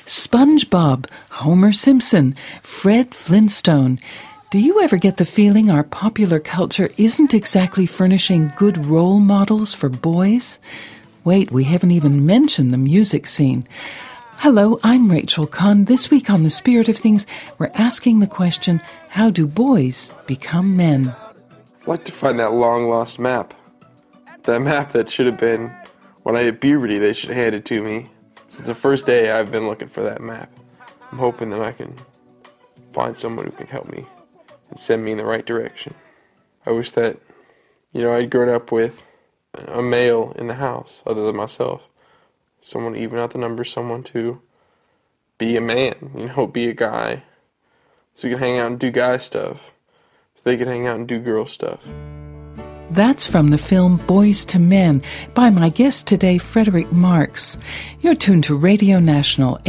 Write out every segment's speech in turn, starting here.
SpongeBob, Homer Simpson, Fred Flintstone. Do you ever get the feeling our popular culture isn't exactly furnishing good role models for boys? Wait, we haven't even mentioned the music scene. Hello, I'm Rachel Kahn. This week on The Spirit of Things, we're asking the question, how do boys become men? I'd like to find that long-lost map. That map that should have been, when I hit puberty, they should have handed to me. Since the first day, I've been looking for that map. I'm hoping that I can find someone who can help me and send me in the right direction. I wish that, I'd grown up with a male in the house other than myself. Someone to even out the numbers, someone to be a man, be a guy. So we can hang out and do guy stuff. So they can hang out and do girl stuff. That's from the film Boys to Men by my guest today, Frederick Marx. You're tuned to Radio National,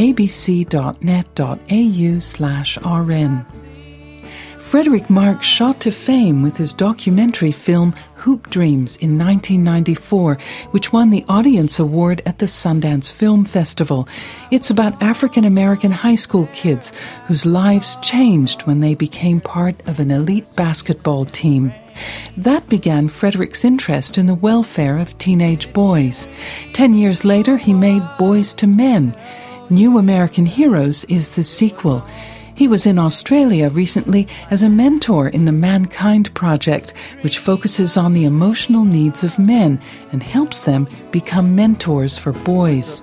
abc.net.au/RN. Frederick Marx shot to fame with his documentary film Hoop Dreams in 1994, which won the Audience Award at the Sundance Film Festival. It's about African-American high school kids whose lives changed when they became part of an elite basketball team. That began Frederick's interest in the welfare of teenage boys. 10 years later, he made Boys to Men. New American Heroes is the sequel. He was in Australia recently as a mentor in the Mankind Project, which focuses on the emotional needs of men and helps them become mentors for boys.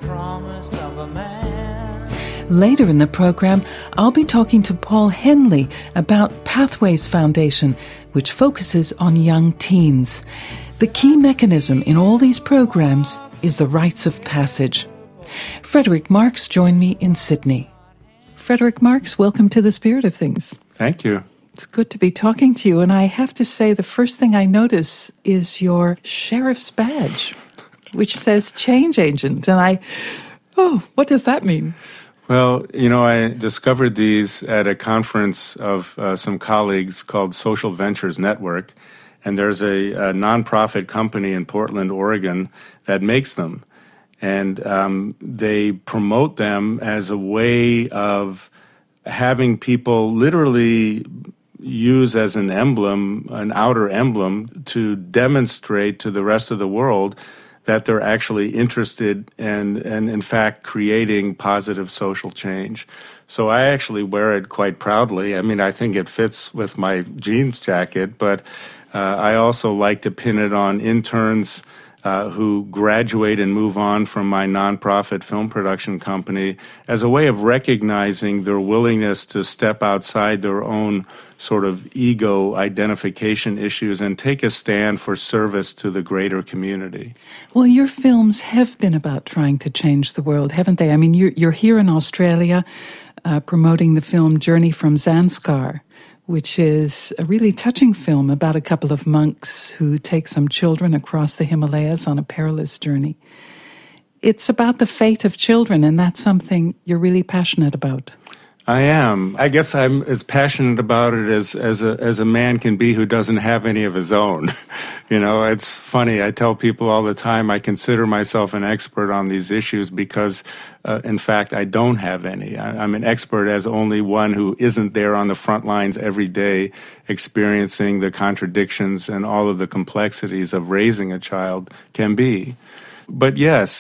Later in the program, I'll be talking to Paul Henley about Pathways Foundation, which focuses on young teens. The key mechanism in all these programs is the rites of passage. Frederick Marx joined me in Sydney. Frederick Marx, welcome to The Spirit of Things. Thank you. It's good to be talking to you, and I have to say the first thing I notice is your sheriff's badge, which says change agent, and what does that mean? Well, I discovered these at a conference of some colleagues called Social Ventures Network, and there's a nonprofit company in Portland, Oregon that makes them. And they promote them as a way of having people literally use as an emblem, an outer emblem, to demonstrate to the rest of the world that they're actually interested and in fact creating positive social change. So I actually wear it quite proudly. I mean, I think it fits with my jeans jacket, but I also like to pin it on interns who graduate and move on from my nonprofit film production company as a way of recognizing their willingness to step outside their own sort of ego identification issues and take a stand for service to the greater community. Well, your films have been about trying to change the world, haven't they? I mean, you're here in Australia promoting the film Journey from Zanskar, which is a really touching film about a couple of monks who take some children across the Himalayas on a perilous journey. It's about the fate of children, and that's something you're really passionate about. I am. I guess I'm as passionate about it as a man can be who doesn't have any of his own. It's funny. I tell people all the time I consider myself an expert on these issues because, in fact, I don't have any. I'm an expert as only one who isn't there on the front lines every day experiencing the contradictions and all of the complexities of raising a child can be. But yes,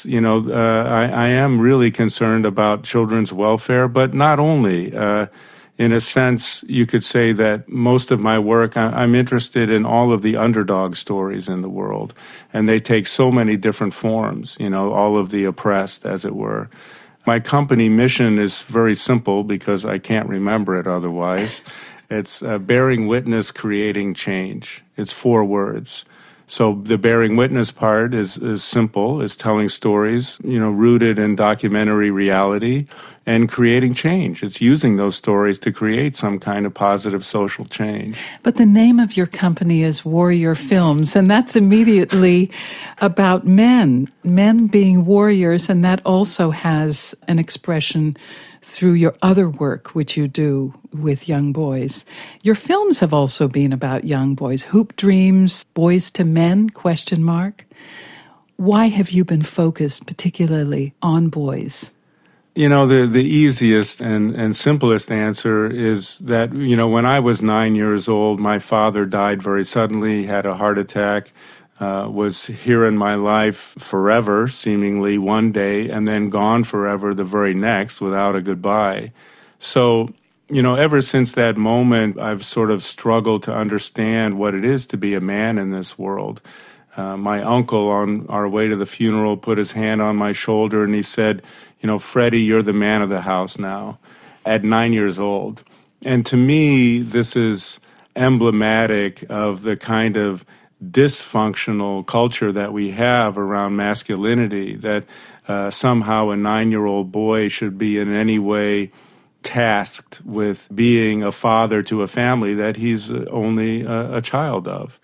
I am really concerned about children's welfare, but not only. In a sense, you could say that most of my work, I'm interested in all of the underdog stories in the world. And they take so many different forms, all of the oppressed, as it were. My company mission is very simple because I can't remember it otherwise. It's bearing witness, creating change. It's 4 words. So the bearing witness part is simple, is telling stories, rooted in documentary reality and creating change. It's using those stories to create some kind of positive social change. But the name of your company is Warrior Films, and that's immediately about men being warriors, and that also has an expression through your other work, which you do with young boys. Your films have also been about young boys. Hoop Dreams, Boys to Men, ? Why have you been focused particularly on boys? The easiest and simplest answer is that, when I was 9 years old, my father died very suddenly, had a heart attack, was here in my life forever, seemingly one day, and then gone forever the very next without a goodbye. So, ever since that moment, I've sort of struggled to understand what it is to be a man in this world. My uncle, on our way to the funeral, put his hand on my shoulder and he said, Freddie, you're the man of the house now, at 9 years old. And to me, this is emblematic of the kind of dysfunctional culture that we have around masculinity, that somehow a 9-year-old boy should be in any way tasked with being a father to a family that he's only a child of.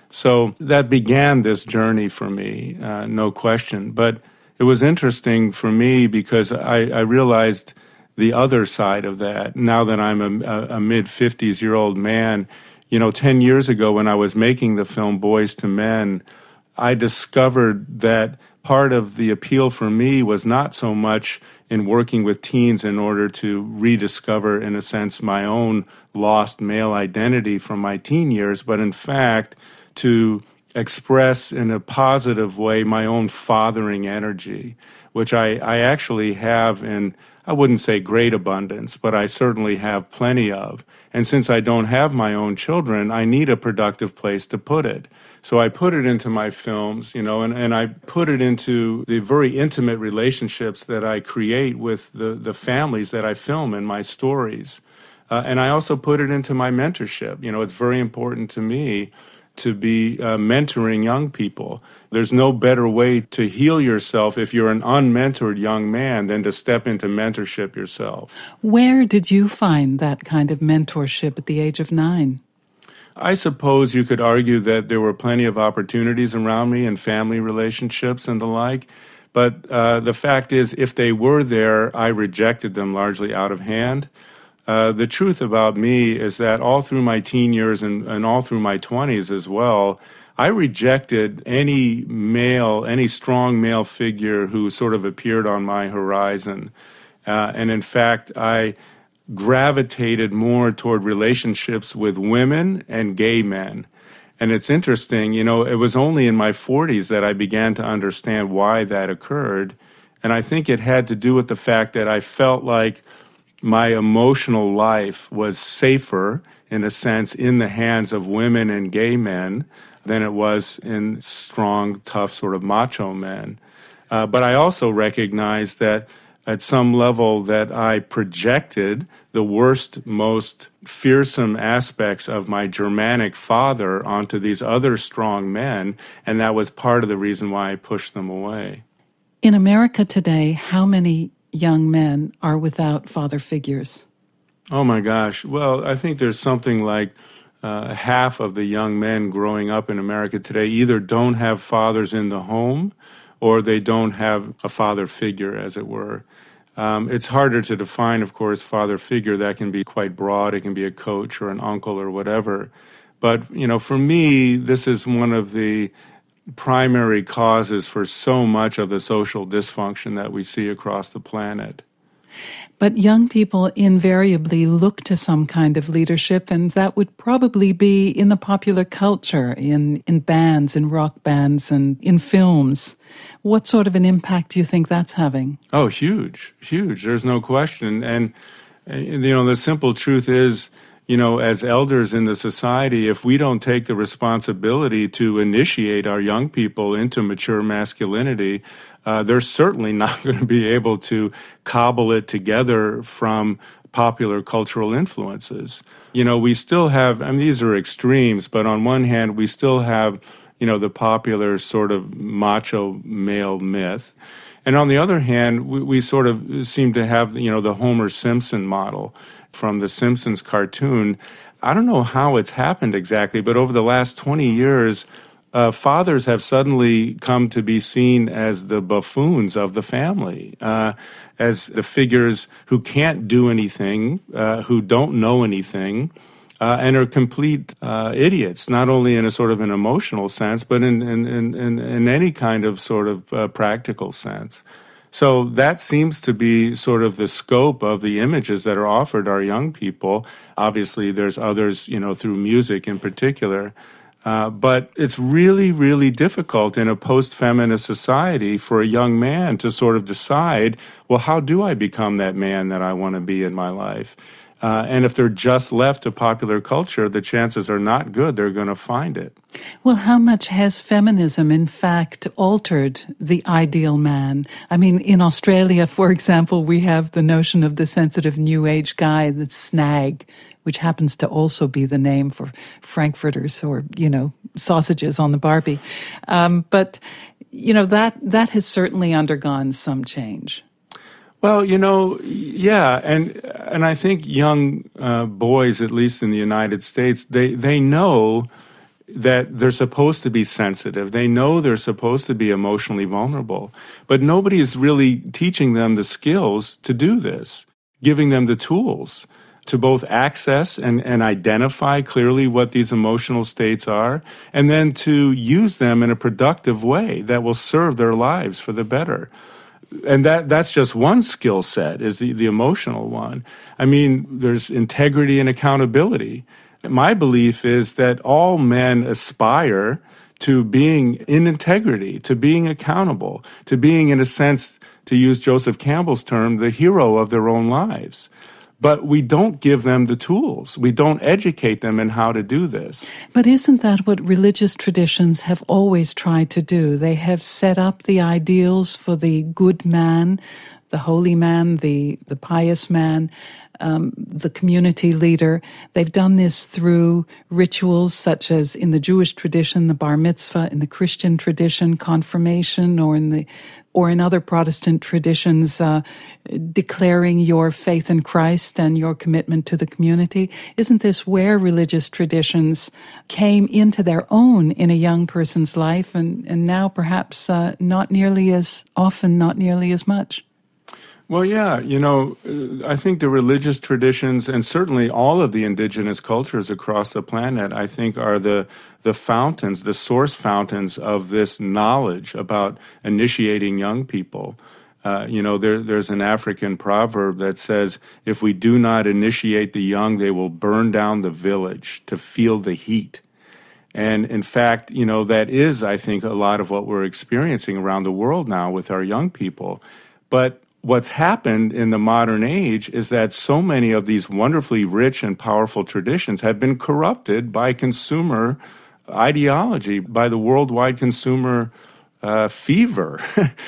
So that began this journey for me, no question. But it was interesting for me because I realized the other side of that. Now that I'm a mid-50s-year-old man, 10 years ago when I was making the film Boys to Men, I discovered that part of the appeal for me was not so much in working with teens in order to rediscover, in a sense, my own lost male identity from my teen years, but in fact, to express in a positive way my own fathering energy, which I actually have in, I wouldn't say great abundance, but I certainly have plenty of. And since I don't have my own children, I need a productive place to put it. So I put it into my films, and I put it into the very intimate relationships that I create with the families that I film in my stories. And I also put it into my mentorship. It's very important to me to be mentoring young people. There's no better way to heal yourself if you're an unmentored young man than to step into mentorship yourself. Where did you find that kind of mentorship at the age of 9? I suppose you could argue that there were plenty of opportunities around me in family relationships and the like, but the fact is, if they were there, I rejected them largely out of hand. The truth about me is that all through my teen years and all through my 20s as well, I rejected any strong male figure who sort of appeared on my horizon. And in fact, I gravitated more toward relationships with women and gay men. And it's interesting, it was only in my 40s that I began to understand why that occurred. And I think it had to do with the fact that I felt like my emotional life was safer, in a sense, in the hands of women and gay men than it was in strong, tough, sort of macho men. But I also recognized that at some level that I projected the worst, most fearsome aspects of my Germanic father onto these other strong men, and that was part of the reason why I pushed them away. In America today, how many young men are without father figures? Oh my gosh. Well, I think there's something like half of the young men growing up in America today either don't have fathers in the home or they don't have a father figure, as it were. It's harder to define, of course, father figure. That can be quite broad. It can be a coach or an uncle or whatever. But, for me, this is one of the primary causes for so much of the social dysfunction that we see across the planet. But young people invariably look to some kind of leadership, and that would probably be in the popular culture, in bands, in rock bands, and in films. What sort of an impact do you think that's having? Oh, huge. There's no question. And, the simple truth is, as elders in the society, if we don't take the responsibility to initiate our young people into mature masculinity, they're certainly not going to be able to cobble it together from popular cultural influences. We still have, these are extremes, but on one hand, we still have, the popular sort of macho male myth. And on the other hand, we sort of seem to have, the Homer Simpson model from the Simpsons cartoon. I don't know how it's happened exactly, but over the last 20 years, fathers have suddenly come to be seen as the buffoons of the family, as the figures who can't do anything, who don't know anything, and are complete idiots, not only in a sort of an emotional sense, but in any kind of sort of practical sense. So that seems to be sort of the scope of the images that are offered our young people. Obviously, there's others, through music in particular. But it's really, really difficult in a post-feminist society for a young man to sort of decide, well, how do I become that man that I want to be in my life? And if they're just left to popular culture, the chances are not good they're going to find it. Well, how much has feminism, in fact, altered the ideal man? I mean, in Australia, for example, we have the notion of the sensitive New Age guy, the snag, which happens to also be the name for frankfurters or, sausages on the Barbie. But that has certainly undergone some change. Well, yeah, and I think young boys, at least in the United States, they know that they're supposed to be sensitive. They know they're supposed to be emotionally vulnerable. But nobody is really teaching them the skills to do this, giving them the tools to both access and identify clearly what these emotional states are, and then to use them in a productive way that will serve their lives for the better. And that's just one skill set, is the emotional one. I mean, there's integrity and accountability. My belief is that all men aspire to being in integrity, to being accountable, to being, in a sense, to use Joseph Campbell's term, the hero of their own lives. But we don't give them the tools. We don't educate them in how to do this. But isn't that what religious traditions have always tried to do? They have set up the ideals for the good man, the holy man, the pious man, the community leader. They've done this through rituals such as in the Jewish tradition, the bar mitzvah, in the Christian tradition, confirmation, or in other Protestant traditions, declaring your faith in Christ and your commitment to the community. Isn't this where religious traditions came into their own in a young person's life, and now perhaps not nearly as often, not nearly as much? Well, yeah, I think the religious traditions, and certainly all of the indigenous cultures across the planet, I think are the fountains, the source fountains of this knowledge about initiating young people. There's an African proverb that says, if we do not initiate the young, they will burn down the village to feel the heat. And in fact, that is, I think, a lot of what we're experiencing around the world now with our young people. But what's happened in the modern age is that so many of these wonderfully rich and powerful traditions have been corrupted by consumer ideology, by the worldwide consumer fever.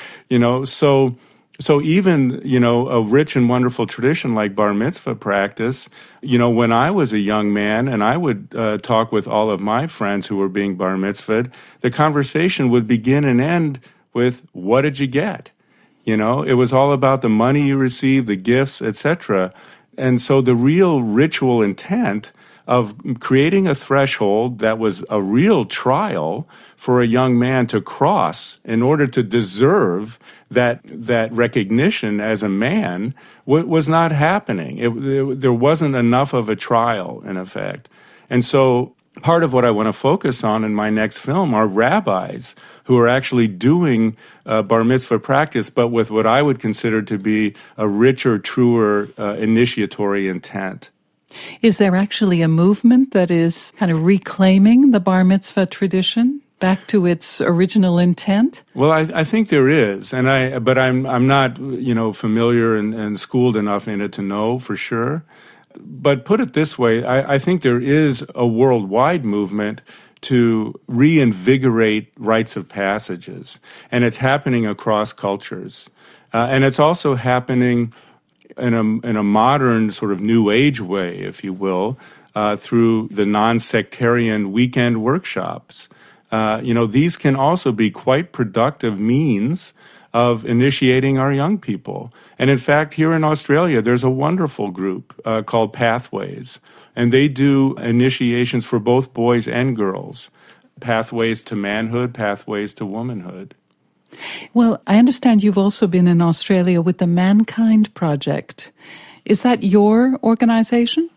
So even, a rich and wonderful tradition like bar mitzvah practice, when I was a young man and I would talk with all of my friends who were being bar mitzvahed, the conversation would begin and end with, what did you get? It was all about the money you received, the gifts, etc. And so the real ritual intent of creating a threshold that was a real trial for a young man to cross in order to deserve that recognition as a man was not happening. There wasn't enough of a trial, in effect. And so part of what I want to focus on in my next film are rabbis who are actually doing bar mitzvah practice, but with what I would consider to be a richer, truer initiatory intent. Is there actually a movement that is kind of reclaiming the bar mitzvah tradition back to its original intent? Well, I think there is, but I'm not familiar and schooled enough in it to know for sure. But put it this way, I think there is a worldwide movement to reinvigorate rites of passages, and it's happening across cultures, and it's also happening in a modern sort of new age way, if you will, through the non-sectarian weekend workshops. These can also be quite productive means of initiating our young people. And in fact, here in Australia, there's a wonderful group called Pathways, and they do initiations for both boys and girls, pathways to manhood, pathways to womanhood. Well, I understand you've also been in Australia with the Mankind Project. Is that your organization?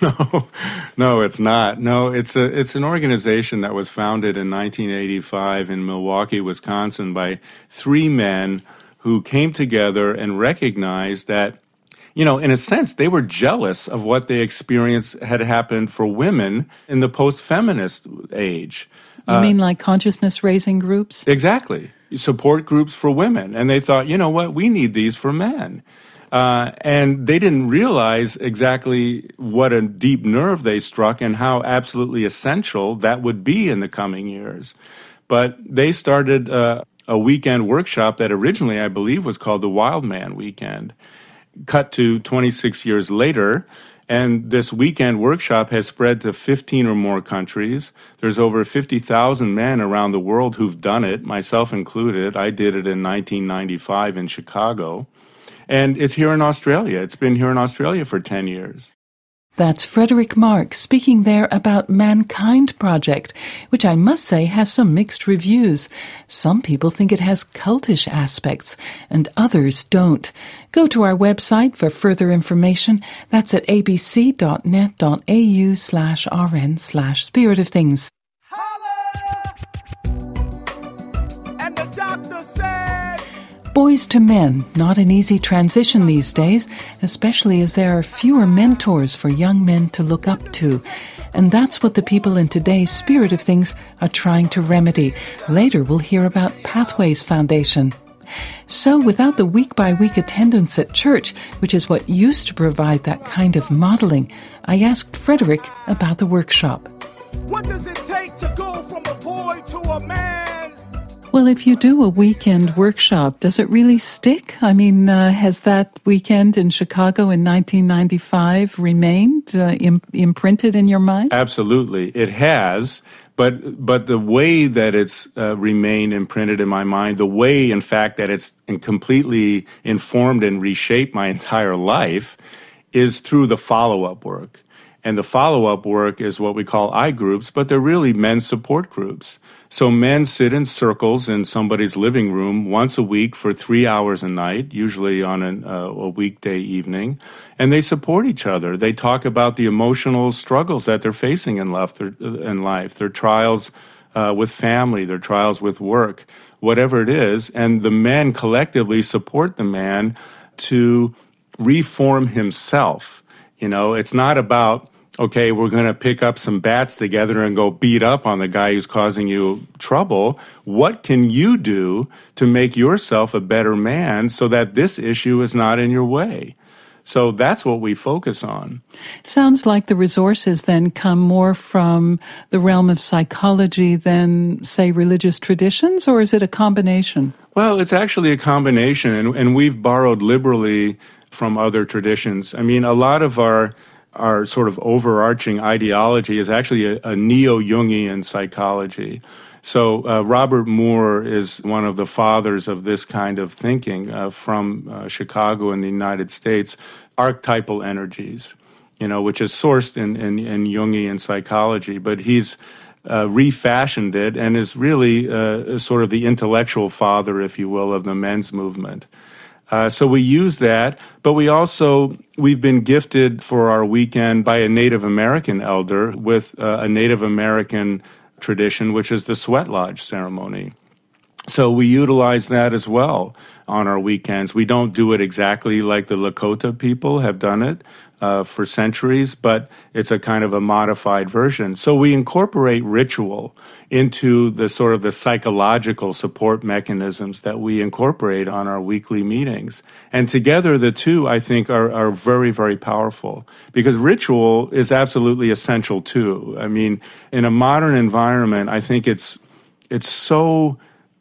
No, it's not. No, it's an organization that was founded in 1985 in Milwaukee, Wisconsin by three men who came together and recognized that, you know, in a sense, they were jealous of what they experienced had happened for women in the post-feminist age. You mean like consciousness-raising groups? Exactly. Support groups for women. And they thought, you know what, we need these for men. And they didn't realize exactly what a deep nerve they struck and how absolutely essential that would be in the coming years. But they started a weekend workshop that originally, I believe, was called the Wild Man Weekend. Cut to 26 years later, and this weekend workshop has spread to 15 or more countries. There's over 50,000 men around the world who've done it, myself included. I did it in 1995 in Chicago. And it's here in Australia. It's been here in Australia for 10 years. That's Frederick Marks speaking there about Mankind Project, which I must say has some mixed reviews. Some people think it has cultish aspects, and others don't. Go to our website for further information. That's at abc.net.au/rn/Spirit of Things. And the doctor said, Boys to men, not an easy transition these days, especially as there are fewer mentors for young men to look up to. And that's what the people in today's Spirit of Things are trying to remedy. Later we'll hear about Pathways Foundation. So without the week-by-week attendance at church, which is what used to provide that kind of modeling, I asked Frederick about the workshop. what does it take to go from a boy to a man? Well, if you do a weekend workshop, does it really stick? I mean, has that weekend in Chicago in 1995 remained imprinted in your mind? Absolutely. It has. But the way that it's remained imprinted in my mind, the way, in fact, that it's completely informed and reshaped my entire life is through the follow-up work. And the follow-up work is what we call I groups, but they're really men's support groups. So men sit in circles in somebody's living room once a week for 3 hours a night, usually on a weekday evening, and they support each other. They talk about the emotional struggles that they're facing in life, their trials with family, their trials with work, whatever it is, and the men collectively support the man to reform himself. You know, it's not about, okay, we're going to pick up some bats together and go beat up on the guy who's causing you trouble. What can you do to make yourself a better man so that this issue is not in your way? So that's what we focus on. Sounds like the resources then come more from the realm of psychology than, say, religious traditions, or is it a combination? Well, it's actually a combination, and we've borrowed liberally from other traditions. I mean, a lot of our sort of overarching ideology is actually a neo-Jungian psychology. So Robert Moore is one of the fathers of this kind of thinking from Chicago in the United States, archetypal energies, you know, which is sourced in Jungian psychology, but he's refashioned it and is really sort of the intellectual father, if you will, of the men's movement. So we use that, but we've been gifted for our weekend by a Native American elder with a Native American tradition, which is the sweat lodge ceremony. So we utilize that as well on our weekends. We don't do it exactly like the Lakota people have done it for centuries, but it's a kind of a modified version. So we incorporate ritual into the sort of the psychological support mechanisms that we incorporate on our weekly meetings. And together, the two, I think, are very, very powerful because ritual is absolutely essential too. I mean, in a modern environment, I think it's so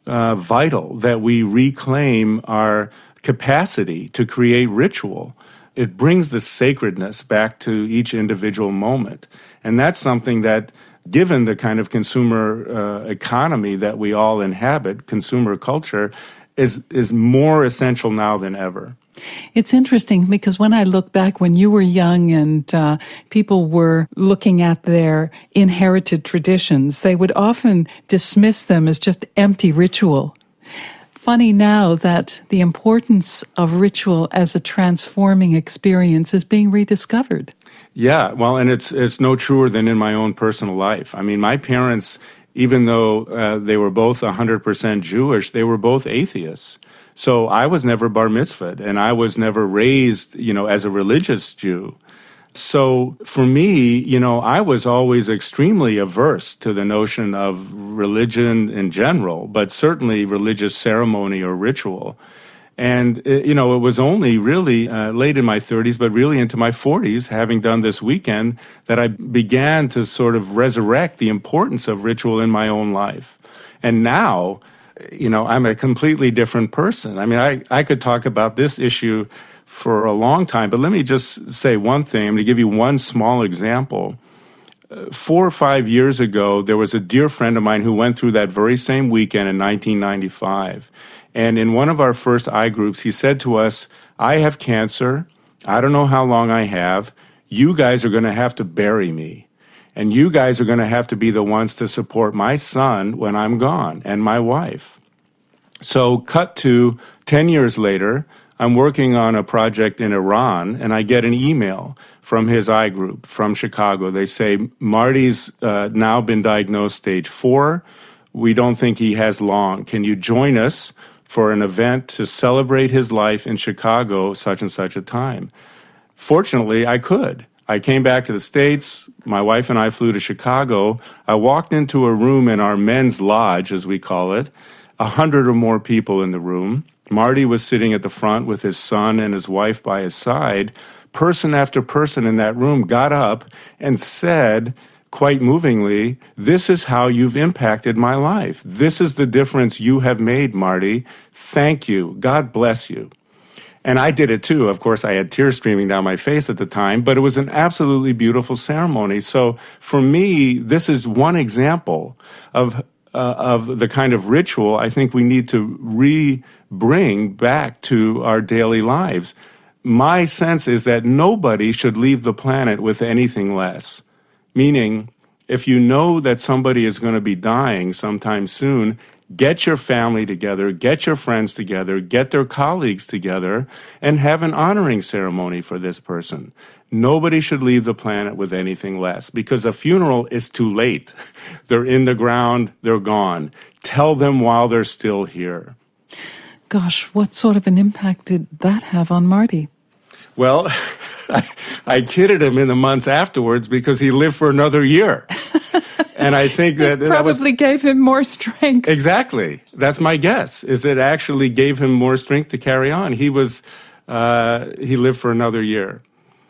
vital that we reclaim our capacity to create ritual. It brings the sacredness back to each individual moment. And that's something that, given the kind of consumer economy that we all inhabit, consumer culture, is more essential now than ever. It's interesting because when I look back when you were young and people were looking at their inherited traditions, they would often dismiss them as just empty ritual. Funny now that the importance of ritual as a transforming experience is being rediscovered. Yeah, well, and it's no truer than in my own personal life. I mean, my parents, even though they were both 100% Jewish, they were both atheists. So I was never bar mitzvahed, and I was never raised, as a religious Jew. So for me, I was always extremely averse to the notion of religion in general, but certainly religious ceremony or ritual. And, it was only really late in my 30s, but really into my 40s, having done this weekend, that I began to sort of resurrect the importance of ritual in my own life. And now, I'm a completely different person. I mean, I could talk about this issue for a long time, but let me just say one thing. I'm going to give you one small example. 4 or 5 years ago, there was a dear friend of mine who went through that very same weekend in 1995. And in one of our first I groups, he said to us, I have cancer. I don't know how long I have. You guys are going to have to bury me. And you guys are going to have to be the ones to support my son when I'm gone, and my wife. So cut to 10 years later, I'm working on a project in Iran, and I get an email from his I group from Chicago. They say, Marty's now been diagnosed stage 4. We don't think he has long. Can you join us for an event to celebrate his life in Chicago such and such a time? Fortunately, I could. I came back to the States. My wife and I flew to Chicago. I walked into a room in our men's lodge, as we call it, 100 or more people in the room. Marty was sitting at the front with his son and his wife by his side. Person after person in that room got up and said, quite movingly, this is how you've impacted my life. This is the difference you have made, Marty. Thank you. God bless you. And I did it too. Of course, I had tears streaming down my face at the time, but it was an absolutely beautiful ceremony. So for me, this is one example of the kind of ritual I think we need to bring back to our daily lives. My sense is that nobody should leave the planet with anything less. Meaning, if you know that somebody is going to be dying sometime soon, get your family together, get your friends together, get their colleagues together, and have an honoring ceremony for this person. Nobody should leave the planet with anything less, because a funeral is too late. They're in the ground, they're gone. Tell them while they're still here. Gosh, what sort of an impact did that have on Marty? Well, I kidded him in the months afterwards because he lived for another year. And I think that probably gave him more strength. Exactly. That's my guess, is it actually gave him more strength to carry on. He lived for another year.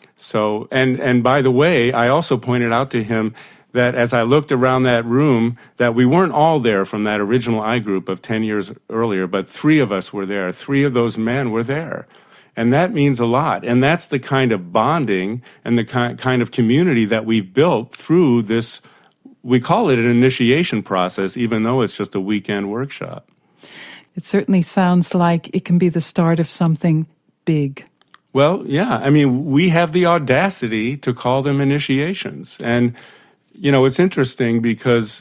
So, and by the way, I also pointed out to him that as I looked around that room, that we weren't all there from that original I group of 10 years earlier, but 3 of us were there. 3 of those men were there. And that means a lot. And that's the kind of bonding and the kind of community that we've built through this. We call it an initiation process, even though it's just a weekend workshop. It certainly sounds like it can be the start of something big. Well, yeah. I mean, we have the audacity to call them initiations. And, it's interesting because,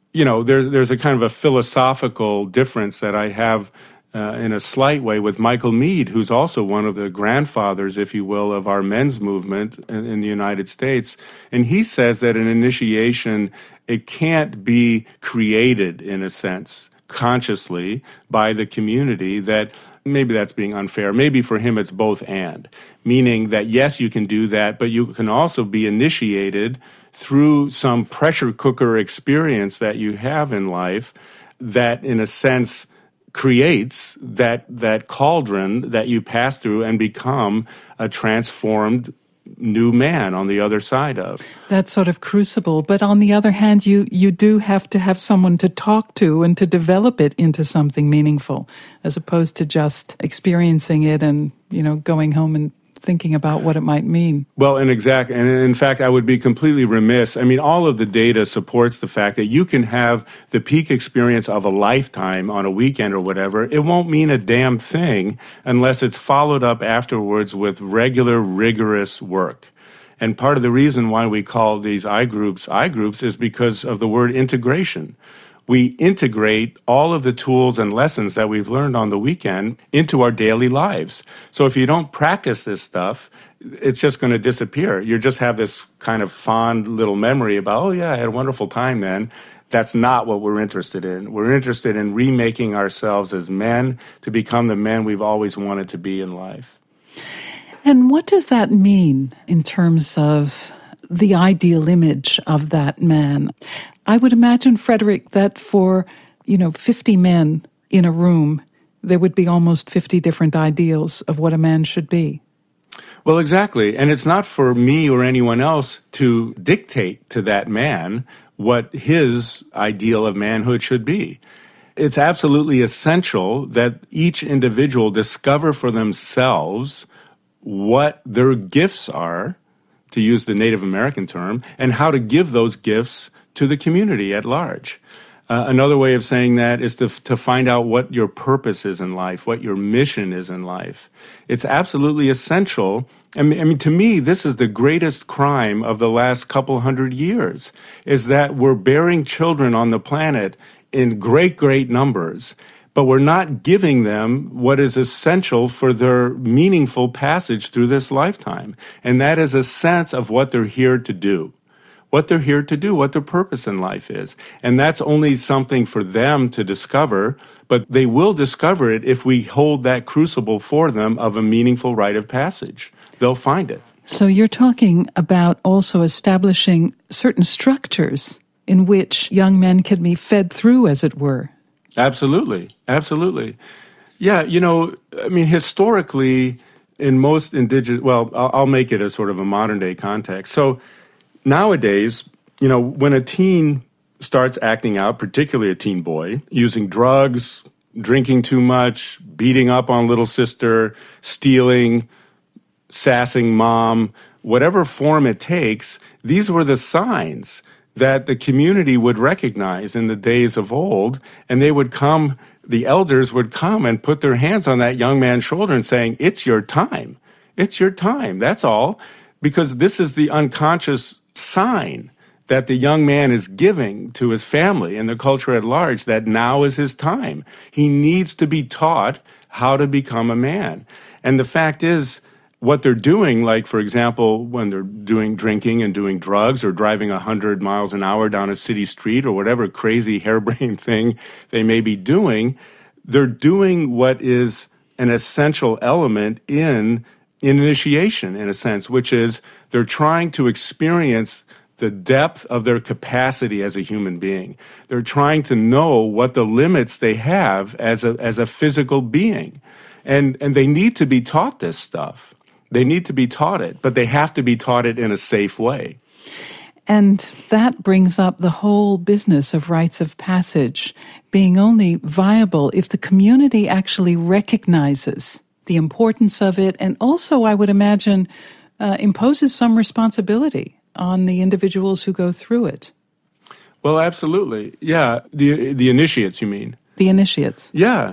there's a kind of a philosophical difference that I have in a slight way with Michael Meade, who's also one of the grandfathers, if you will, of our men's movement in the United States. And he says that an initiation, it can't be created, in a sense, consciously by the community. That maybe that's being unfair. Maybe for him it's both and, meaning that yes, you can do that, but you can also be initiated through some pressure cooker experience that you have in life that, in a sense, creates that cauldron that you pass through and become a transformed new man on the other side of. That sort of crucible. But on the other hand, you do have to have someone to talk to and to develop it into something meaningful, as opposed to just experiencing it and, going home and thinking about what it might mean. Well, and in fact, I would be completely remiss. I mean, all of the data supports the fact that you can have the peak experience of a lifetime on a weekend or whatever. It won't mean a damn thing unless it's followed up afterwards with regular, rigorous work. And part of the reason why we call these I groups is because of the word integration. We integrate all of the tools and lessons that we've learned on the weekend into our daily lives. So if you don't practice this stuff, it's just going to disappear. You just have this kind of fond little memory about, oh yeah, I had a wonderful time then. That's not what we're interested in. We're interested in remaking ourselves as men to become the men we've always wanted to be in life. And what does that mean in terms of the ideal image of that man? I would imagine, Frederick, that for, 50 men in a room, there would be almost 50 different ideals of what a man should be. Well, exactly. And it's not for me or anyone else to dictate to that man what his ideal of manhood should be. It's absolutely essential that each individual discover for themselves what their gifts are, to use the Native American term, and how to give those gifts to the community at large. Another way of saying that is to find out what your purpose is in life, what your mission is in life. It's absolutely essential. I mean, to me, this is the greatest crime of the last couple hundred years, is that we're bearing children on the planet in great, great numbers, but we're not giving them what is essential for their meaningful passage through this lifetime. And that is a sense of what they're here to do. What they're here to do, what their purpose in life is. And that's only something for them to discover, but they will discover it if we hold that crucible for them of a meaningful rite of passage. They'll find it. So you're talking about also establishing certain structures in which young men can be fed through, as it were. Absolutely. Absolutely. Yeah, historically, in most indigenous, I'll make it a sort of a modern day context. So nowadays, when a teen starts acting out, particularly a teen boy, using drugs, drinking too much, beating up on little sister, stealing, sassing mom, whatever form it takes, these were the signs that the community would recognize in the days of old, and the elders would come and put their hands on that young man's shoulder and saying, "It's your time. It's your time. That's all." Because this is the unconscious sign that the young man is giving to his family and the culture at large that now is his time. He needs to be taught how to become a man. And the fact is, what they're doing, like, for example, when they're drinking and doing drugs or driving 100 miles an hour down a city street or whatever crazy harebrained thing they may be doing, they're doing what is an essential element in initiation, in a sense, which is they're trying to experience the depth of their capacity as a human being. They're trying to know what the limits they have as a physical being. And they need to be taught this stuff. They need to be taught it, but they have to be taught it in a safe way. And that brings up the whole business of rites of passage being only viable if the community actually recognizes the importance of it, and also, I would imagine, imposes some responsibility on the individuals who go through it. Well, absolutely. Yeah. The initiates, you mean? The initiates. Yeah.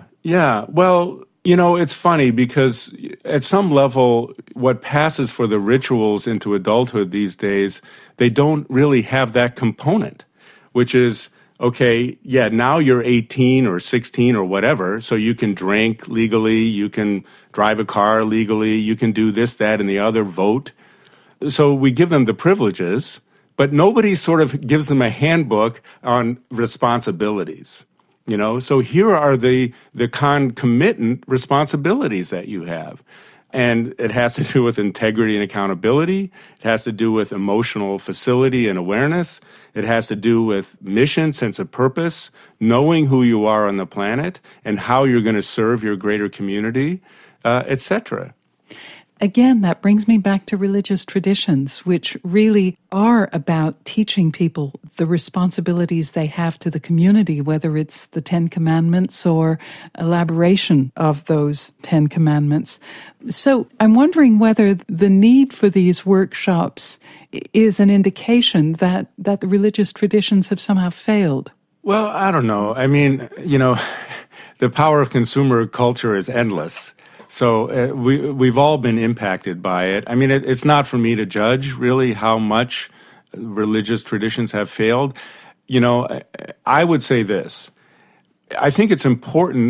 Well, it's funny because at some level, what passes for the rituals into adulthood these days, they don't really have that component, which is, okay, yeah, now you're 18 or 16 or whatever, so you can drink legally, you can drive a car legally, you can do this, that, and the other, vote. So we give them the privileges, but nobody sort of gives them a handbook on responsibilities. So here are the concomitant responsibilities that you have. And it has to do with integrity and accountability. It has to do with emotional facility and awareness. It has to do with mission, sense of purpose, knowing who you are on the planet and how you're going to serve your greater community, etc. Again, that brings me back to religious traditions, which really are about teaching people the responsibilities they have to the community, whether it's the 10 Commandments or elaboration of those 10 Commandments. So I'm wondering whether the need for these workshops is an indication that the religious traditions have somehow failed. Well, I don't know. I mean, the power of consumer culture is endless. So we've all been impacted by it. I mean, it's not for me to judge, really, how much religious traditions have failed. I would say this. I think it's important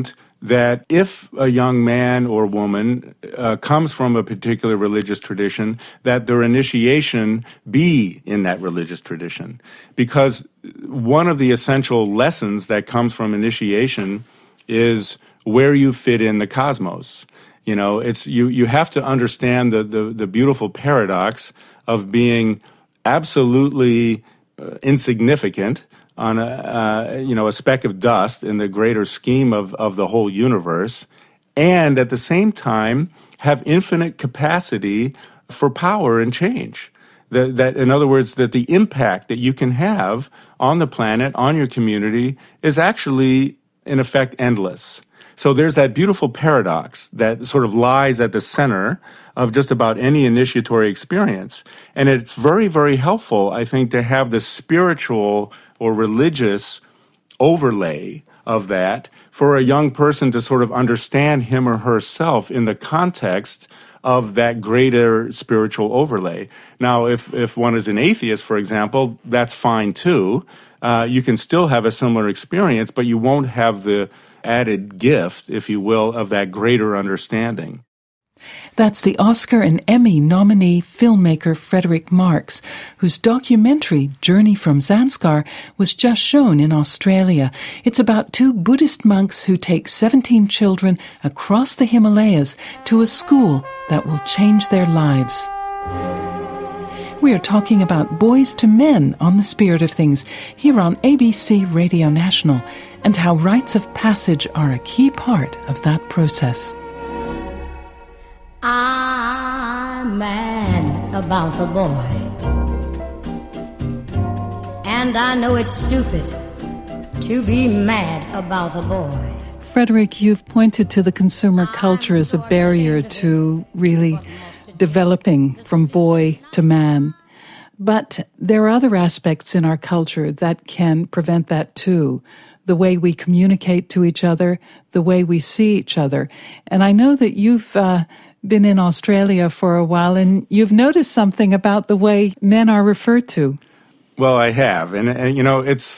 that if a young man or woman comes from a particular religious tradition, that their initiation be in that religious tradition. Because one of the essential lessons that comes from initiation is where you fit in the cosmos. You know, it's you have to understand the beautiful paradox of being absolutely insignificant on a speck of dust in the greater scheme of the whole universe, and at the same time have infinite capacity for power and change. That in other words, that the impact that you can have on the planet, on your community, is actually in effect endless. So there's that beautiful paradox that sort of lies at the center of just about any initiatory experience. And it's very, very helpful, I think, to have the spiritual or religious overlay of that for a young person to sort of understand him or herself in the context of that greater spiritual overlay. Now, if one is an atheist, for example, that's fine too. You can still have a similar experience, but you won't have the added gift, if you will, of that greater understanding. That's the Oscar and Emmy nominee filmmaker Frederick Marx, whose documentary Journey from Zanskar was just shown in Australia. It's about two Buddhist monks who take 17 children across the Himalayas to a school that will change their lives. We are talking about Boys to Men on The Spirit of Things here on ABC Radio National, and how rites of passage are a key part of that process. I'm mad about the boy, and I know it's stupid to be mad about the boy. Frederick, you've pointed to the consumer culture as a barrier to really developing from boy to man. But there are other aspects in our culture that can prevent that too. The way we communicate to each other, the way we see each other. And I know that you've been in Australia for a while, and you've noticed something about the way men are referred to. Well, I have. And you know, it's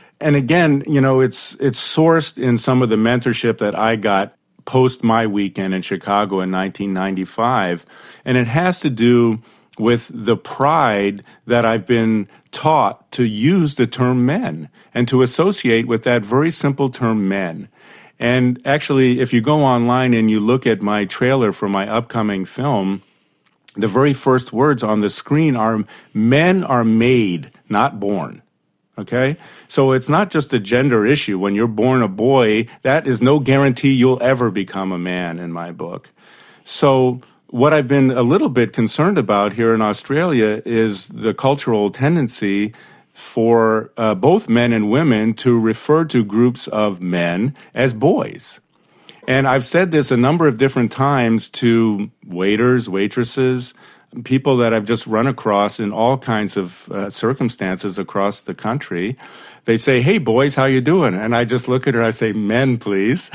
sourced in some of the mentorship that I got post my weekend in Chicago in 1995. And it has to do with the pride that I've been taught to use the term men and to associate with that very simple term men. And actually, if you go online and you look at my trailer for my upcoming film, the very first words on the screen are, men are made, not born. Okay? So it's not just a gender issue. When you're born a boy, that is no guarantee you'll ever become a man in my book. So what I've been a little bit concerned about here in Australia is the cultural tendency for both men and women to refer to groups of men as boys. And I've said this a number of different times to waiters, waitresses, people that I've just run across in all kinds of circumstances across the country. They say, "Hey, boys, how you doing?" And I just look at her, I say, "Men, please."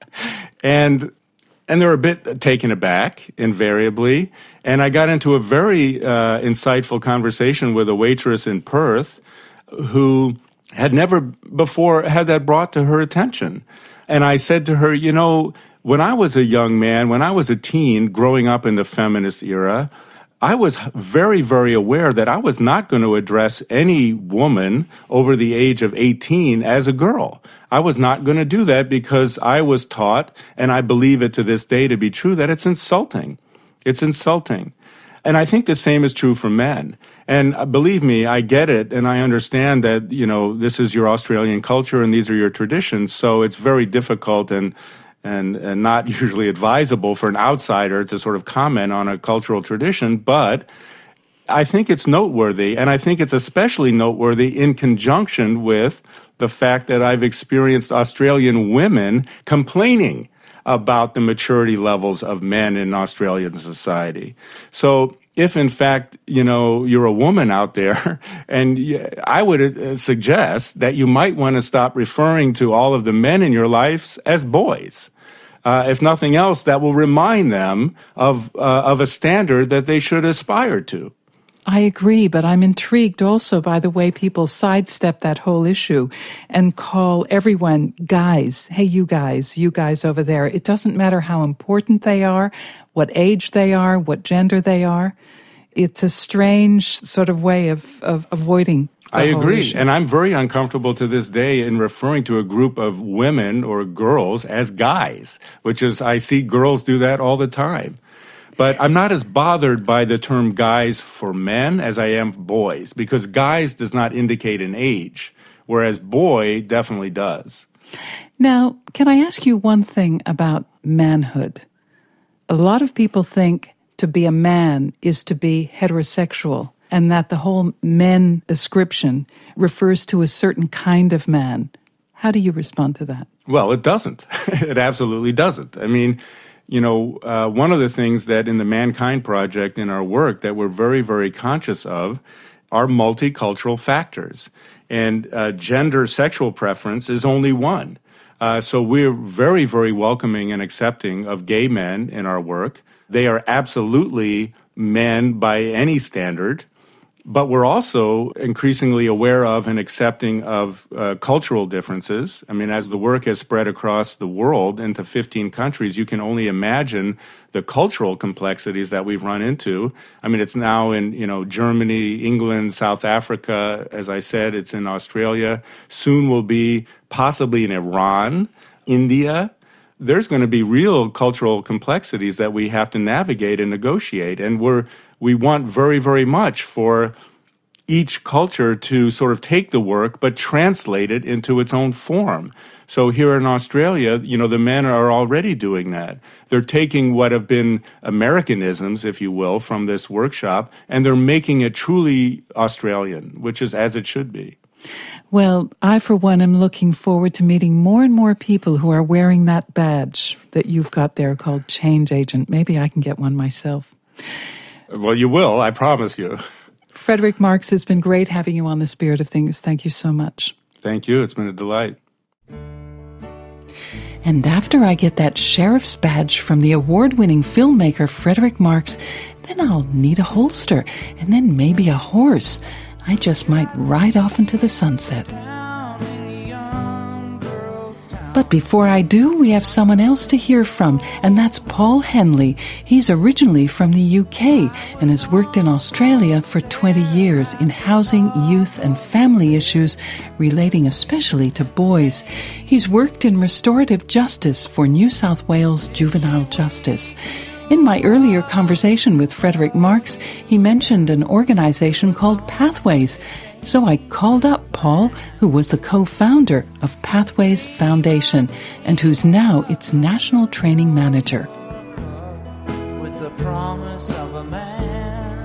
And they're a bit taken aback, invariably. And I got into a very insightful conversation with a waitress in Perth who had never before had that brought to her attention. And I said to her, you know, when I was a young man, when I was a teen growing up in the feminist era, I was very, very aware that I was not going to address any woman over the age of 18 as a girl. I was not going to do that because I was taught, and I believe it to this day to be true, that it's insulting. It's insulting. And I think the same is true for men. And believe me, I get it, and I understand that, you know, this is your Australian culture and these are your traditions, so it's very difficult and not usually advisable for an outsider to sort of comment on a cultural tradition, but I think it's noteworthy, and I think it's especially noteworthy in conjunction with the fact that I've experienced Australian women complaining about the maturity levels of men in Australian society. So if, in fact, you know, you're a woman out there, and I would suggest that you might want to stop referring to all of the men in your lives as boys. If nothing else, that will remind them of a standard that they should aspire to. I agree, but I'm intrigued also by the way people sidestep that whole issue and call everyone guys. Hey, you guys over there. It doesn't matter how important they are, what age they are, what gender they are. It's a strange sort of way of avoiding the I whole agree. issue. And I'm very uncomfortable to this day in referring to a group of women or girls as guys, which is, I see girls do that all the time. But I'm not as bothered by the term guys for men as I am boys, because guys does not indicate an age, whereas boy definitely does. Now, can I ask you one thing about manhood? A lot of people think to be a man is to be heterosexual, and that the whole men description refers to a certain kind of man. How do you respond to that? Well, it doesn't. It absolutely doesn't. I mean, you know, one of the things that in the Mankind Project in our work that we're very, very conscious of are multicultural factors. And gender sexual preference is only one. So we're very, very welcoming and accepting of gay men in our work. They are absolutely men by any standard. But we're also increasingly aware of and accepting of cultural differences. I mean, as the work has spread across the world into 15 countries, you can only imagine the cultural complexities that we've run into. I mean, it's now in, Germany, England, South Africa. As I said, it's in Australia. Soon will be possibly in Iran, India. There's going to be real cultural complexities that we have to navigate and negotiate. And we want very, very much for each culture to sort of take the work but translate it into its own form. So here in Australia, the men are already doing that. They're taking what have been Americanisms, if you will, from this workshop, and they're making it truly Australian, which is as it should be. Well, I, for one, am looking forward to meeting more and more people who are wearing that badge that you've got there called Change Agent. Maybe I can get one myself. Well, you will, I promise you. Frederick Marks, it's been great having you on The Spirit of Things. Thank you so much. Thank you. It's been a delight. And after I get that sheriff's badge from the award-winning filmmaker Frederick Marks, then I'll need a holster and then maybe a horse. I just might ride off into the sunset. But before I do, we have someone else to hear from, and that's Paul Henley. He's originally from the UK and has worked in Australia for 20 years in housing, youth and family issues relating especially to boys. He's worked in restorative justice for New South Wales Juvenile Justice. In my earlier conversation with Frederick Marks, he mentioned an organization called Pathways. So I called up Paul, who was the co-founder of Pathways Foundation and who's now its national training manager. With the promise of a man.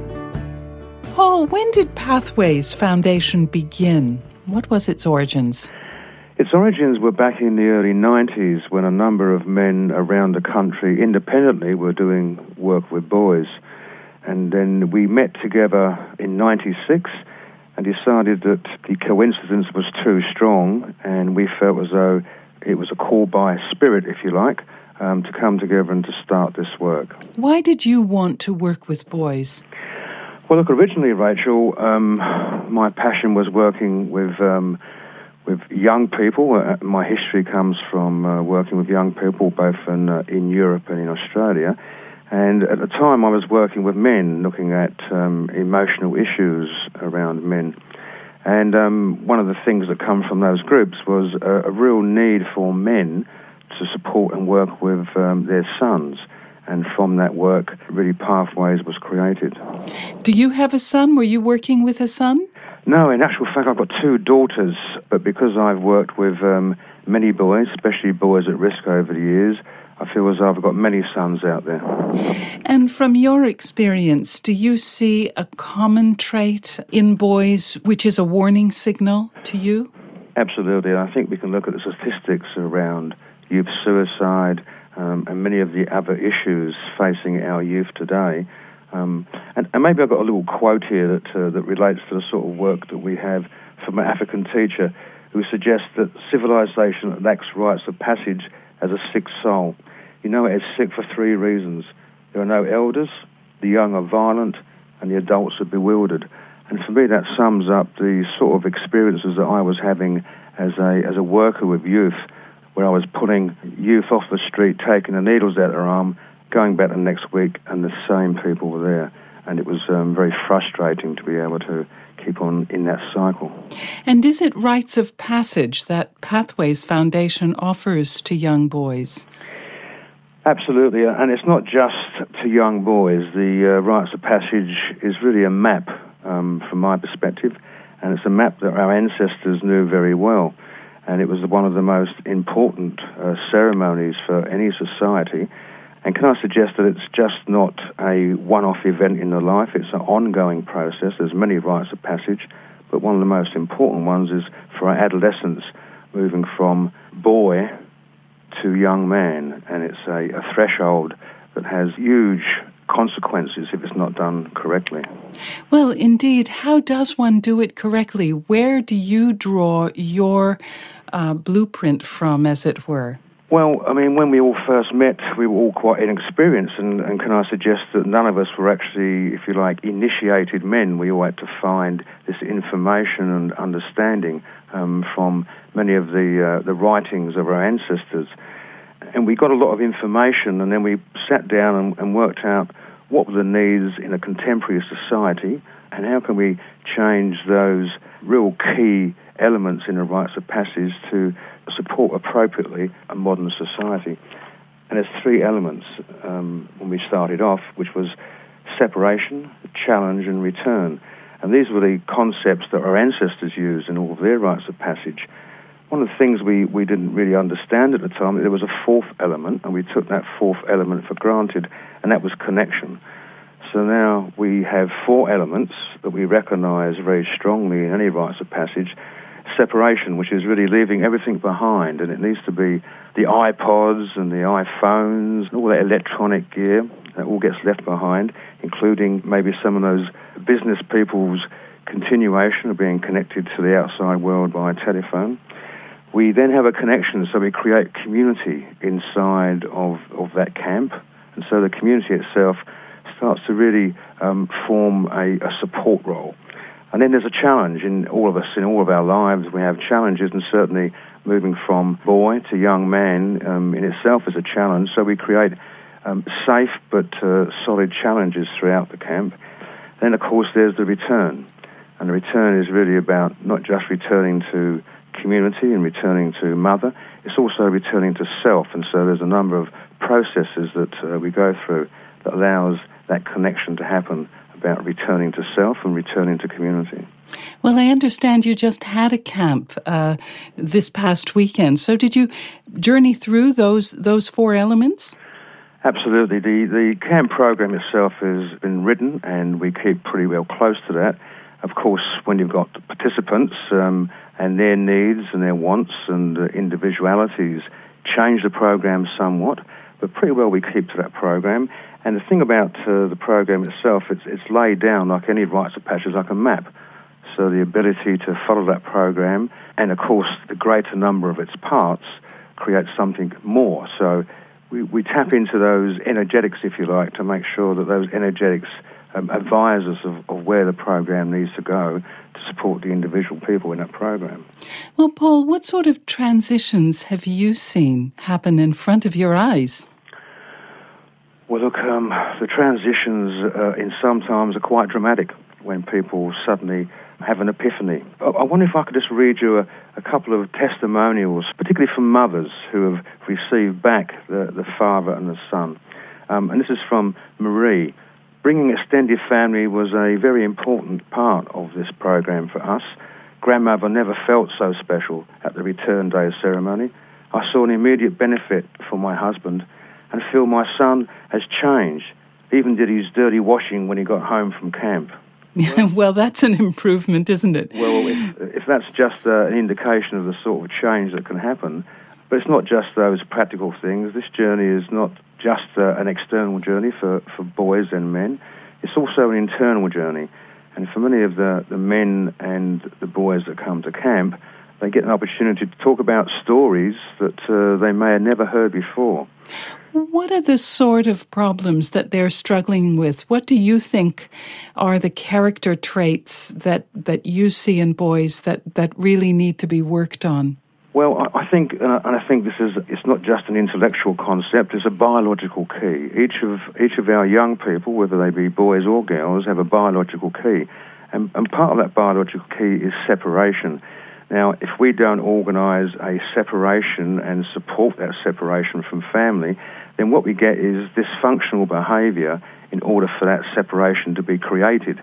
Paul, when did Pathways Foundation begin? What was its origins? Its origins were back in the early 90s when a number of men around the country independently were doing work with boys. And then we met together in 96 and decided that the coincidence was too strong, and we felt as though it was a call by spirit, if you like, to come together and to start this work. Why did you want to work with boys? Well, look, originally, Rachel, my passion was working with young people. My history comes from working with young people, both in Europe and in Australia. And at the time, I was working with men, looking at emotional issues around men. And one of the things that come from those groups was a real need for men to support and work with their sons. And from that work, really Pathways was created. Do you have a son? Were you working with a son? No, in actual fact, I've got two daughters. But because I've worked with many boys, especially boys at risk over the years, I feel as though I've got many sons out there. And from your experience, do you see a common trait in boys which is a warning signal to you? Absolutely. I think we can look at the statistics around youth suicide and many of the other issues facing our youth today. And maybe I've got a little quote here that relates to the sort of work that we have from an African teacher who suggests that civilization lacks rites of passage as a sick soul. You know it is sick for three reasons. There are no elders, the young are violent, and the adults are bewildered. And for me, that sums up the sort of experiences that I was having as a worker with youth, where I was pulling youth off the street, taking the needles out of their arm, going back the next week, and the same people were there. And it was very frustrating to be able to keep on in that cycle. And is it rites of passage that Pathways Foundation offers to young boys? Absolutely, and it's not just to young boys. The rites of passage is really a map from my perspective, and it's a map that our ancestors knew very well. And it was one of the most important ceremonies for any society. And can I suggest that it's just not a one-off event in the life, it's an ongoing process. There's many rites of passage, but one of the most important ones is for our adolescents moving from boy to young man. And it's a threshold that has huge consequences if it's not done correctly. Well, indeed. How does one do it correctly? Where do you draw your blueprint from, as it were? Well, I mean, when we all first met, we were all quite inexperienced, and can I suggest that none of us were actually, if you like, initiated men. We all had to find this information and understanding from many of the writings of our ancestors. And we got a lot of information, and then we sat down and worked out what were the needs in a contemporary society, and how can we change those real key elements in the rites of passage to support appropriately a modern society. And there's three elements when we started off, which was separation, challenge, and return. And these were the concepts that our ancestors used in all of their rites of passage. One of the things we didn't really understand at the time, there was a fourth element, and we took that fourth element for granted, and that was connection. So now we have four elements that we recognize very strongly in any rites of passage. Separation, which is really leaving everything behind, and it needs to be the iPods and the iPhones, all that electronic gear that all gets left behind, including maybe some of those business people's continuation of being connected to the outside world by telephone. We then have a connection, so we create community inside of that camp, and so the community itself starts to really form a support role. And then there's a challenge in all of us, in all of our lives. We have challenges, and certainly moving from boy to young man in itself is a challenge. So we create safe but solid challenges throughout the camp. Then, of course, there's the return. And the return is really about not just returning to community and returning to mother, it's also returning to self. And so there's a number of processes that we go through that allows that connection to happen, about returning to self and returning to community. Well, I understand you just had a camp this past weekend. So did you journey through those four elements? Absolutely. The camp program itself has been written, and we keep pretty well close to that. Of course, when you've got participants and their needs and their wants and individualities change the program somewhat, but pretty well we keep to that program. And the thing about the program itself, it's laid down like any rites of passage, like a map. So the ability to follow that program, and of course the greater number of its parts, creates something more. So we tap into those energetics, if you like, to make sure that those energetics advise us of where the program needs to go to support the individual people in that program. Well, Paul, what sort of transitions have you seen happen in front of your eyes? Well, look, the transitions in some times are quite dramatic when people suddenly have an epiphany. I wonder if I could just read you a couple of testimonials, particularly from mothers who have received back the father and the son. And this is from Marie. Bringing extended family was a very important part of this program for us. Grandmother never felt so special at the return day ceremony. I saw an immediate benefit for my husband, and feel my son has changed, even did his dirty washing when he got home from camp. Well, that's an improvement, isn't it? Well, if that's just an indication of the sort of change that can happen, but it's not just those practical things. This journey is not just an external journey for boys and men. It's also an internal journey. And for many of the men and the boys that come to camp, they get an opportunity to talk about stories that they may have never heard before. What are the sort of problems that they're struggling with? What do you think are the character traits that you see in boys that really need to be worked on? Well, I think, and I think it's not just an intellectual concept, it's a biological key. Each of our young people, whether they be boys or girls, have a biological key. And part of that biological key is separation. Now, if we don't organise a separation and support that separation from family, then what we get is dysfunctional behaviour in order for that separation to be created.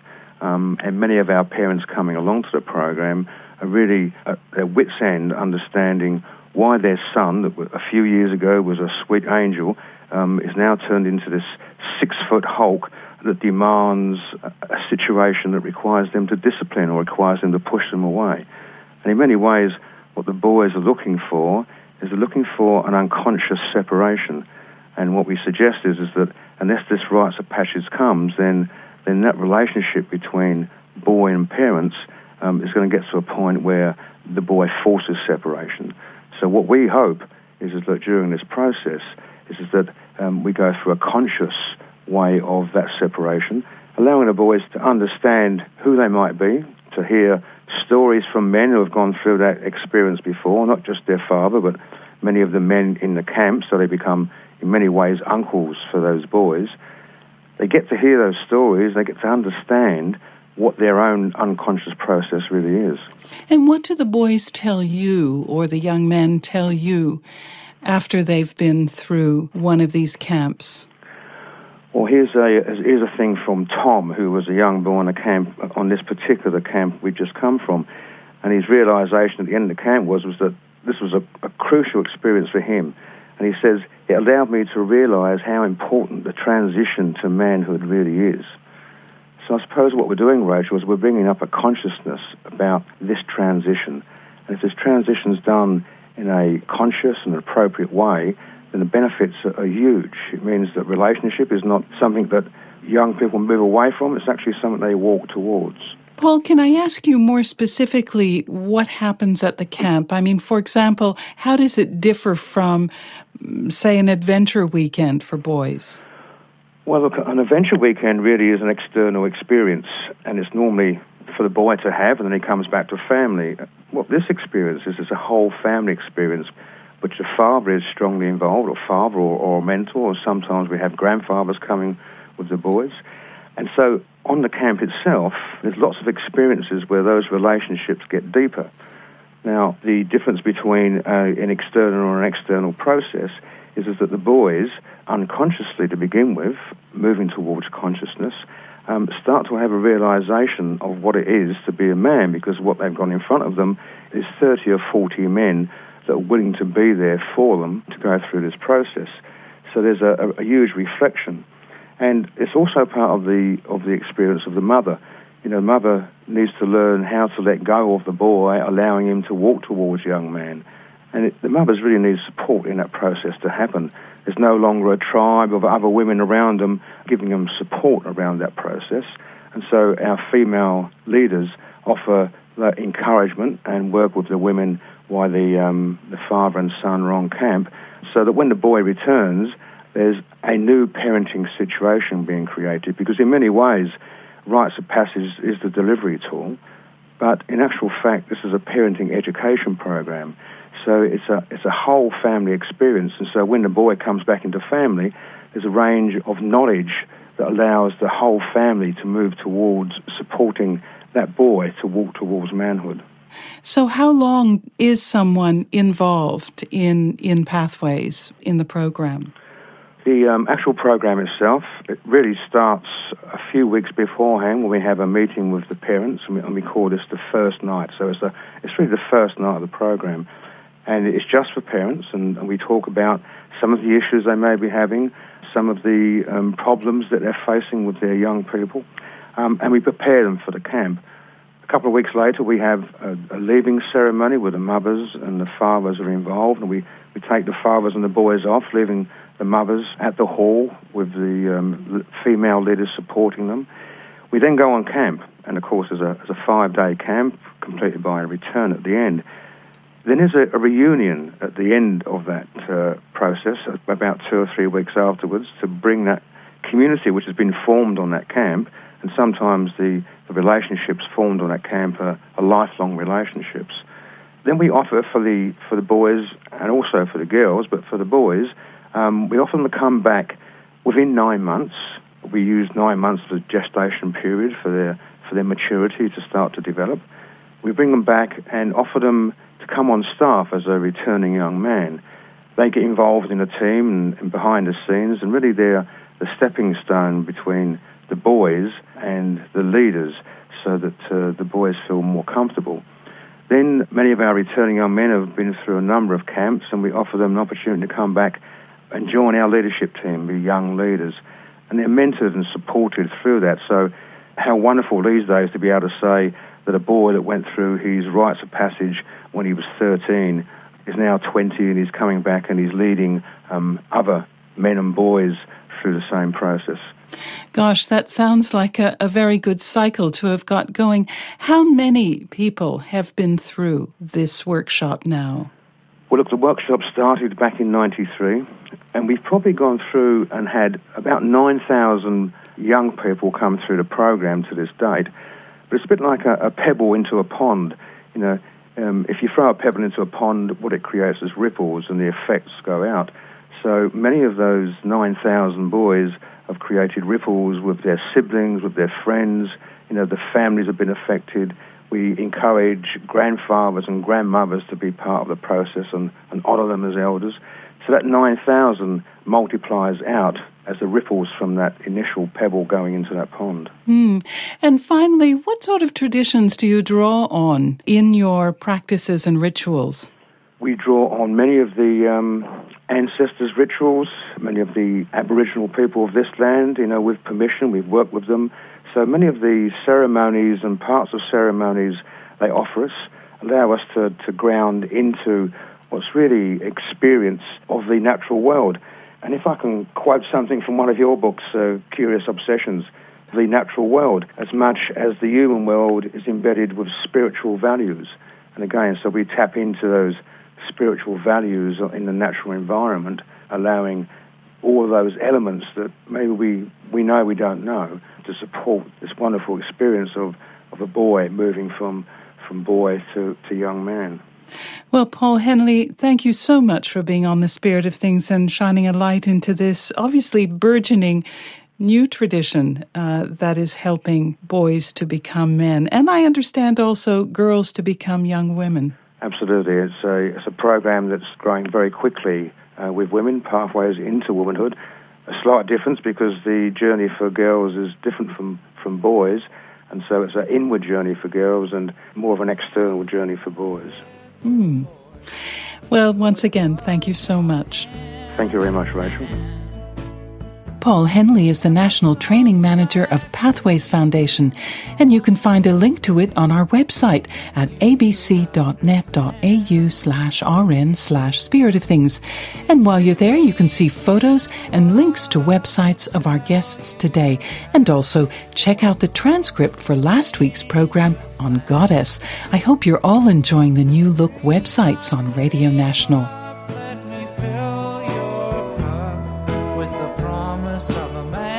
And many of our parents coming along to the program are really at their wits' end understanding why their son, that a few years ago was a sweet angel, is now turned into this 6-foot hulk that demands a situation that requires them to discipline or requires them to push them away. And in many ways, what the boys are looking for is they're looking for an unconscious separation. And what we suggest is that unless this rites of passage comes, then that relationship between boy and parents is going to get to a point where the boy forces separation. So what we hope is that during this process is that we go through a conscious way of that separation, allowing the boys to understand who they might be, to hear stories from men who have gone through that experience before, not just their father, but many of the men in the camp, so they become, in many ways, uncles for those boys. They get to hear those stories, they get to understand what their own unconscious process really is. And what do the boys tell you, or the young men tell you, after they've been through one of these camps? Well, here's a thing from Tom, who was a young boy on this particular camp we'd just come from. And his realisation at the end of the camp was that this was a crucial experience for him. And he says, it allowed me to realise how important the transition to manhood really is. So I suppose what we're doing, Rachel, is we're bringing up a consciousness about this transition. And if this transition's done in a conscious and appropriate way, then the benefits are huge. It means that relationship is not something that young people move away from, it's actually something they walk towards. Paul, can I ask you more specifically what happens at the camp? I mean, for example, how does it differ from, say, an adventure weekend for boys? Well, look, an adventure weekend really is an external experience, and it's normally for the boy to have, and then he comes back to family. What this experience is a whole family experience, which the father is strongly involved, or father or a mentor, or sometimes we have grandfathers coming with the boys. And so on the camp itself, there's lots of experiences where those relationships get deeper. Now, the difference between an internal or an external process is that the boys, unconsciously to begin with, moving towards consciousness, start to have a realization of what it is to be a man, because what they've got in front of them is 30 or 40 men that are willing to be there for them to go through this process. So there's a huge reflection. And it's also part of the experience of the mother. You know, mother needs to learn how to let go of the boy, allowing him to walk towards young man. And the mothers really need support in that process to happen. There's no longer a tribe of other women around them giving them support around that process. And so our female leaders offer that encouragement and work with the women while the father and son are on camp, so that when the boy returns, there's a new parenting situation being created, because in many ways, rites of passage is the delivery tool, but in actual fact, this is a parenting education program. So it's a whole family experience, and so when the boy comes back into family, there's a range of knowledge that allows the whole family to move towards supporting that boy to walk towards manhood. So how long is someone involved in Pathways in the program? The actual program itself, it really starts a few weeks beforehand when we have a meeting with the parents, and we call this the first night. So it's really the first night of the program. And it's just for parents, and we talk about some of the issues they may be having, some of the problems that they're facing with their young people, and we prepare them for the camp. A couple of weeks later, we have a leaving ceremony where the mothers and the fathers are involved, and we take the fathers and the boys off, leaving the mothers at the hall with the female leaders supporting them. We then go on camp, and of course there's a 5-day camp completed by a return at the end. Then there's a reunion at the end of that process, about 2 or 3 weeks afterwards, to bring that community which has been formed on that camp, and sometimes the relationships formed on that camp are lifelong relationships. Then we offer for the boys and also for the girls, but for the boys, we offer them to come back within 9 months. We use 9 months as a gestation period for their maturity to start to develop. We bring them back and offer them to come on staff as a returning young man. They get involved in a team and behind the scenes, and really they're the stepping stone between the boys and the leaders, so that the boys feel more comfortable. Then many of our returning young men have been through a number of camps, and we offer them an opportunity to come back and join our leadership team, be young leaders. And they're mentored and supported through that. So how wonderful these days to be able to say that a boy that went through his rites of passage when he was 13 is now 20 and he's coming back and he's leading other men and boys through the same process. Gosh, that sounds like a very good cycle to have got going. How many people have been through this workshop now? Well, look, the workshop started back in 93, and we've probably gone through and had about 9,000 young people come through the program to this date. But it's a bit like a pebble into a pond. You know, if you throw a pebble into a pond, what it creates is ripples, and the effects go out. So many of those 9,000 boys have created ripples with their siblings, with their friends. You know, the families have been affected. We encourage grandfathers and grandmothers to be part of the process and honour them as elders. So that 9,000 multiplies out as the ripples from that initial pebble going into that pond. And finally, what sort of traditions do you draw on in your practices and rituals? We draw on many of the ancestors' rituals, many of the Aboriginal people of this land, you know, with permission. We've worked with them. So many of the ceremonies and parts of ceremonies they offer us allow us to ground into what's really experience of the natural world. And if I can quote something from one of your books, Curious Obsessions, the natural world, as much as the human world is embedded with spiritual values. And again, so we tap into those spiritual values in the natural environment, allowing all of those elements that maybe we know we don't know to support this wonderful experience of a boy moving from boy to young man. Well, Paul Henley, thank you so much for being on The Spirit of Things and shining a light into this obviously burgeoning new tradition that is helping boys to become men, and I understand also girls to become young women. Absolutely. It's a program that's growing very quickly with women, pathways into womanhood. A slight difference because the journey for girls is different from boys, and so it's an inward journey for girls and more of an external journey for boys. Well, once again, thank you so much. Thank you very much, Rachel. Paul Henley is the National Training Manager of Pathways Foundation, and you can find a link to it on our website at abc.net.au/rn/Spirit of Things. And while you're there, you can see photos and links to websites of our guests today, and also check out the transcript for last week's program on Goddess. I hope you're all enjoying the new look websites on Radio National. Let me fill your cup with the promise of a man.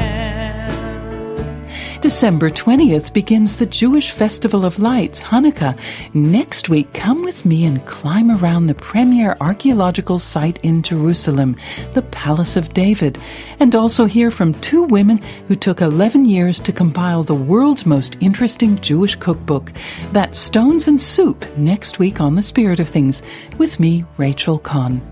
December 20th begins the Jewish Festival of Lights, Hanukkah. Next week, come with me and climb around the premier archaeological site in Jerusalem, the Palace of David, and also hear from two women who took 11 years to compile the world's most interesting Jewish cookbook. That's Stones and Soup next week on The Spirit of Things with me, Rachel Kahn.